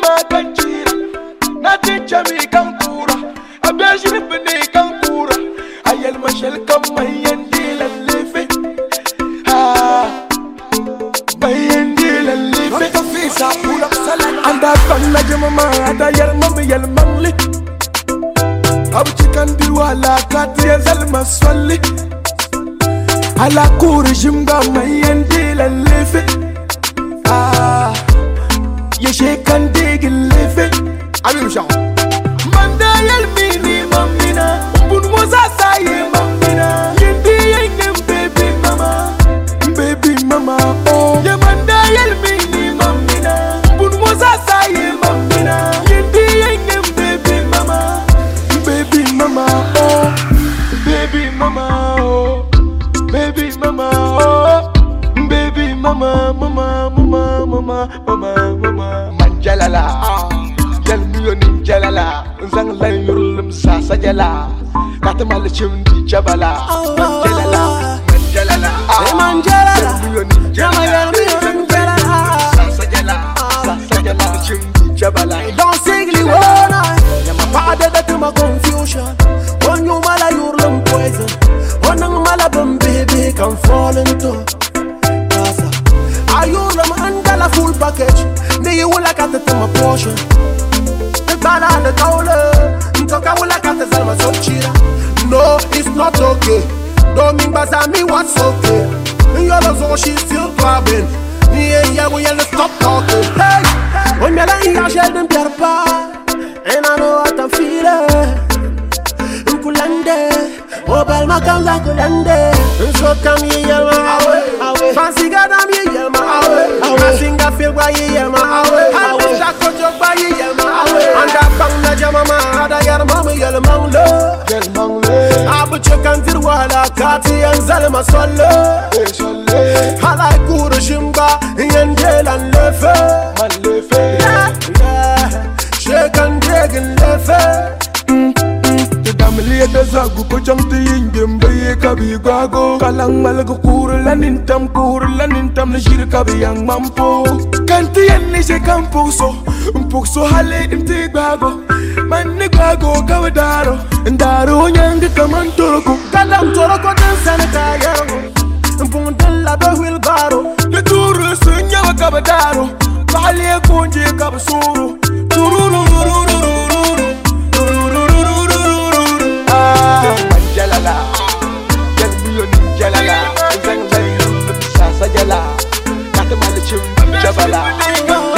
makanchira natincha mi kankura abashir bini kankura ayal mashal kamayan dilan lefe bayan dilan lefe tafisa pula salat anda bang najama ada yar mam yal mangli abu chikan dirwala katya zalma swalli ala kurjim ga mayan dilan lefe يشي كان ديق الليفي عمير شعو من دا يلميني ممنا بون موزا ساي ممنا يندي ينم بيبي ماما يا من دا يلميني ممنا بون موزا ساي ممنا يندي ينم بيبي ماما بيبي ماما بيبي ماما بيبي ماما بيبي ماما mama manjalala jalmiyo nin jalala zang lay yurlum sa sajala katamal chimdi jabala manjalala jalmiyo nin jalala sa sajala chimdi jabala don't sigli wona yama paade that my confusion on you mala yurlum poison on mala bum baby can fall into ayurlum andala full package you will like at my portion. The banana dollar, Toka will like at the Salma Sochira. No, it's not okay. Don't mean Bazami what's okay. You're the zone, she's still clubbing. Yeah, we have to stop talking. Hey, when you're lying, I shall them Pierpa. And I know what I'm feeling. Kulande, Obel Makanga Kulande. So come here, my away. Fancy God, I'm here, my away. I sing a feel by you, my away. I wish I could jump by you, my away. And that bang, Najama, I got a mama, yellow mangle. I put your country while I cut and Zalma solo. I like Kurushimba, Yangel and Lefe. Yeah, shake and drag and Lefe. Damliyada zagu ko jamti yingem baye kabi gago kalang malaga kurlanin tam na shirka biyang mampo kanti yanni se kampuso mpukso hale imti gago manni gago kawadaro ndaro nyanga kaman toroko kalam toroko dan sanaka yango mpung dalla be wilbaro le turu sunya wa kawadaro bale konje kabsuru tururu manjalala jalmiyo nin jalala zang lay sa sajala katamal chim jabala